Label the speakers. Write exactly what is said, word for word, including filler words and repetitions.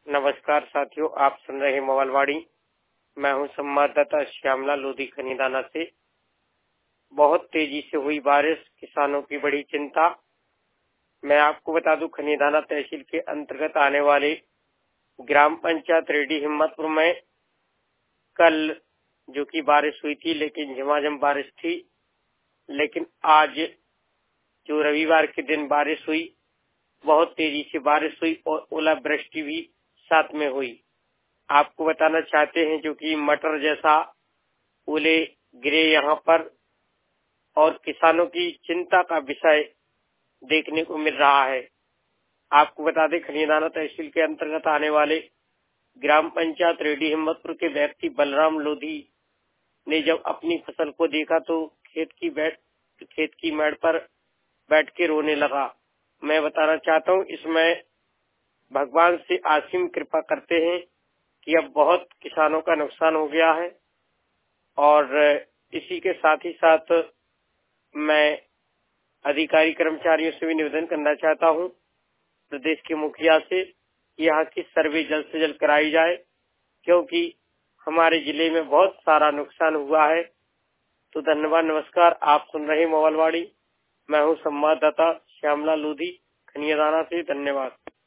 Speaker 1: नमस्कार साथियों, आप सुन रहे हैं मोबाइलवाड़ी। मैं हूं संवाददाता श्यामलाल लोधी खनीदाना से। बहुत तेजी से हुई बारिश, किसानों की बड़ी चिंता। मैं आपको बता दूं, खनीदाना तहसील के अंतर्गत आने वाले ग्राम पंचायत रेडी हिम्मतपुर में कल जो की बारिश हुई थी, लेकिन झमाझम बारिश थी। लेकिन आज जो रविवार के दिन बारिश हुई, बहुत तेजी से बारिश हुई और ओलावृष्टि भी साथ में हुई। आपको बताना चाहते हैं जो कि मटर जैसा ओले गिरे यहाँ पर, और किसानों की चिंता का विषय देखने को मिल रहा है। आपको बता दें, खनीदाना तहसील के अंतर्गत आने वाले ग्राम पंचायत रेडी हिम्मतपुर के व्यक्ति बलराम लोधी ने जब अपनी फसल को देखा तो खेत की बैठ खेत की मेड़ पर बैठ के रोने लगा। मैं बताना चाहता हूँ, इसमें भगवान से असीम कृपा करते हैं कि अब बहुत किसानों का नुकसान हो गया है। और इसी के साथ ही साथ मैं अधिकारी कर्मचारियों से भी निवेदन करना चाहता हूं, प्रदेश के मुखिया से, यहाँ की सर्वे जल्द से जल्द कराई जाए, क्योंकि हमारे जिले में बहुत सारा नुकसान हुआ है। तो धन्यवाद, नमस्कार। आप सुन रहे मोबाइलवाड़ी। मैं हूं संवाददाता श्यामलाल लोधी खनीदाना से। धन्यवाद।